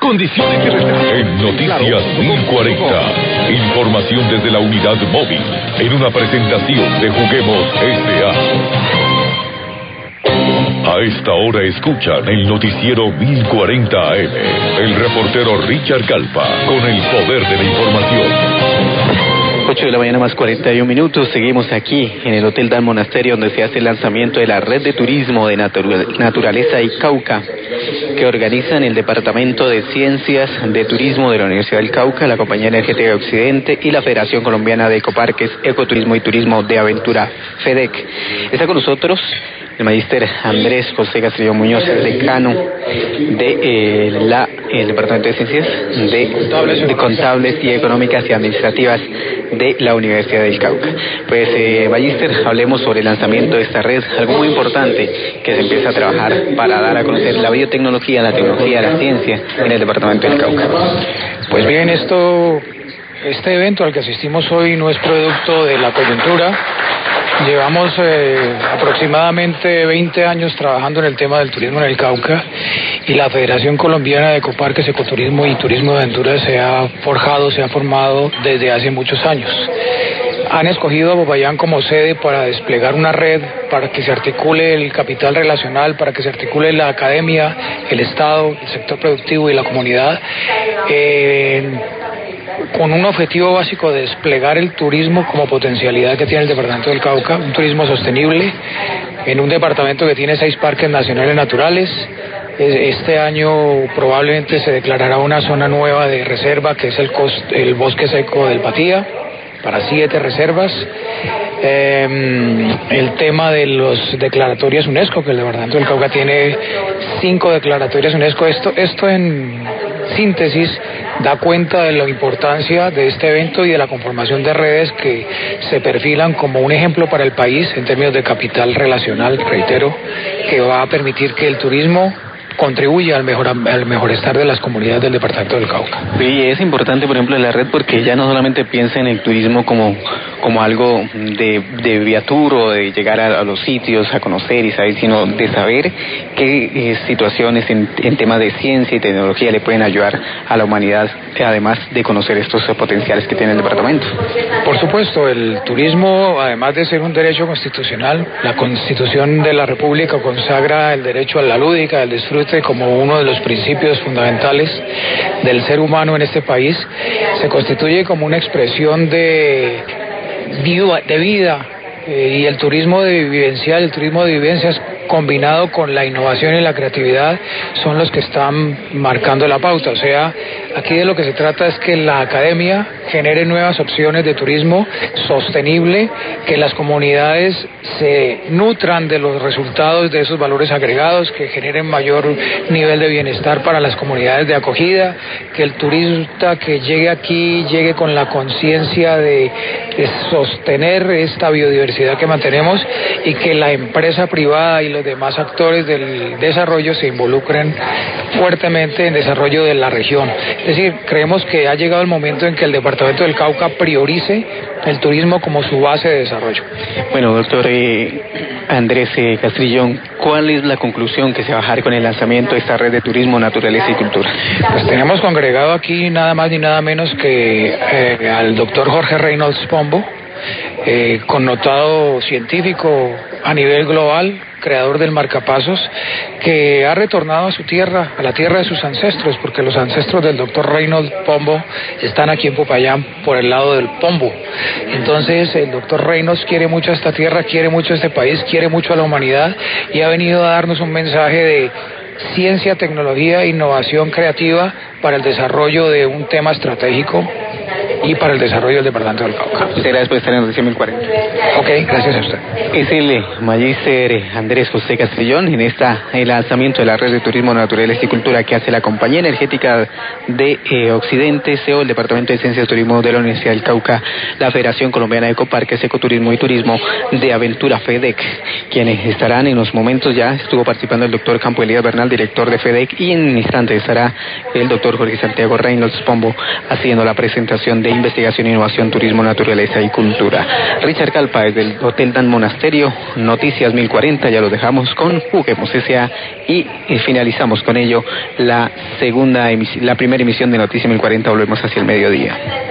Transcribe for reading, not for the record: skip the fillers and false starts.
condiciones y restricciones. En Noticias 1040, información desde la unidad móvil, en una presentación de Juguemos S.A. A esta hora escuchan el noticiero 1040 AM, el reportero Richard Calpa, con el poder de la información. 8 de la mañana más 41 minutos, seguimos aquí en el Hotel del Monasterio, donde se hace el lanzamiento de la red de turismo de naturaleza y Cauca, que organizan el Departamento de Ciencias de Turismo de la Universidad del Cauca, la Compañía Energética de Occidente y la Federación Colombiana de Ecoparques, Ecoturismo y Turismo de Aventura, FEDEC. Está con nosotros el magíster Andrés José Castrillón Muñoz, decano de el Departamento de Ciencias de Contables y Económicas y Administrativas de la Universidad del Cauca. Pues, magíster, hablemos sobre el lanzamiento de esta red, algo muy importante que se empieza a trabajar para dar a conocer la biotecnología, la tecnología, la ciencia en el Departamento del Cauca. Pues bien, este evento al que asistimos hoy no es producto de la coyuntura. Llevamos aproximadamente 20 años trabajando en el tema del turismo en el Cauca, y la Federación Colombiana de Ecoparques, Ecoturismo y Turismo de Aventura se ha formado desde hace muchos años. Han escogido a Popayán como sede para desplegar una red, para que se articule el capital relacional, para que se articule la academia, el Estado, el sector productivo y la comunidad, con un objetivo básico de desplegar el turismo como potencialidad que tiene el departamento del Cauca, un turismo sostenible, en un departamento que tiene 6 parques nacionales naturales. Este año probablemente se declarará una zona nueva de reserva, que es el bosque seco del Patía, para 7 reservas. El tema de los declaratorias UNESCO, que el departamento del Cauca tiene 5 declaratorias UNESCO. Esto en síntesis da cuenta de la importancia de este evento y de la conformación de redes que se perfilan como un ejemplo para el país en términos de capital relacional, reitero, que va a permitir que el turismo contribuye al mejorestar de las comunidades del departamento del Cauca. Sí, es importante, por ejemplo, la red, porque ya no solamente piensa en el turismo como algo de viatur o de llegar a los sitios a conocer y saber, sino de saber qué situaciones en temas de ciencia y tecnología le pueden ayudar a la humanidad, además de conocer estos potenciales que tiene el departamento. Por supuesto, el turismo, además de ser un derecho constitucional, la Constitución de la República consagra el derecho a la lúdica, al disfrute, como uno de los principios fundamentales del ser humano en este país. Se constituye como una expresión de vida, y el turismo de vivencias combinado con la innovación y la creatividad son los que están marcando la pauta. O sea, aquí de lo que se trata es que la academia genere nuevas opciones de turismo sostenible, que las comunidades se nutran de los resultados de esos valores agregados, que generen mayor nivel de bienestar para las comunidades de acogida, que el turista que llegue aquí llegue con la conciencia de sostener esta biodiversidad que mantenemos, y que la empresa privada y los demás actores del desarrollo se involucren fuertemente en desarrollo de la región. Es decir, creemos que ha llegado el momento en que el departamento del Cauca priorice el turismo como su base de desarrollo. Bueno, doctor Andrés Castrillón, ¿cuál es la conclusión que se va a bajar con el lanzamiento de esta red de turismo, naturaleza y cultura? Pues tenemos congregado aquí nada más ni nada menos que al doctor Jorge Reynolds Pombo, connotado científico a nivel global, creador del marcapasos, que ha retornado a su tierra, a la tierra de sus ancestros, porque los ancestros del doctor Reynolds Pombo están aquí en Popayán por el lado del Pombo. Entonces el doctor Reynolds quiere mucho a esta tierra, quiere mucho a este país, quiere mucho a la humanidad, y ha venido a darnos un mensaje de ciencia, tecnología e innovación creativa para el desarrollo de un tema estratégico y para el desarrollo del departamento del Cauca. Muchas gracias por estar en Noticias 1040. Ok, gracias a usted. Es el magíster Andrés José Castrillón en el lanzamiento de la red de turismo, naturaleza y cultura que hace la Compañía Energética de Occidente, CEO del Departamento de Ciencias de Turismo de la Universidad del Cauca, la Federación Colombiana de Ecoparques, Ecoturismo y Turismo de Aventura, FEDEC, quienes estarán en los momentos. Ya estuvo participando el doctor Campo Elías Bernal, director de FEDEC, y en instantes estará el doctor Jorge Santiago Reynolds Pombo haciendo la presentación de investigación, innovación, turismo, naturaleza y cultura. Richard Calpa desde el Hotel Dan Monasterio, Noticias 1040, ya lo dejamos con Juguemos S.A. y finalizamos con ello la primera emisión de Noticias 1040, volvemos hacia el mediodía.